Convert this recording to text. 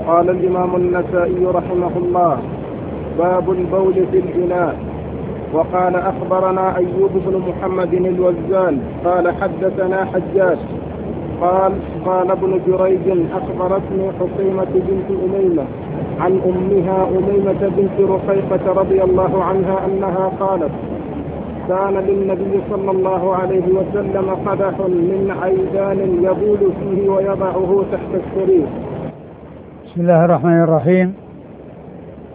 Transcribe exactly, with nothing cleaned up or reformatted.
قال الإمام النسائي رحمه الله: باب البول في الإناء. وقال: أخبرنا أيوب بن محمد الوزان قال: حدثنا حجاج قال: قال ابن جريج: أخبرتني حصيمة بنت أميمة عن أمها أميمة بنت رقيقة رضي الله عنها أنها قالت: كان للنبي صلى الله عليه وسلم قدح من عيدان يبول فيه ويضعه تحت السرير. بسم الله الرحمن الرحيم.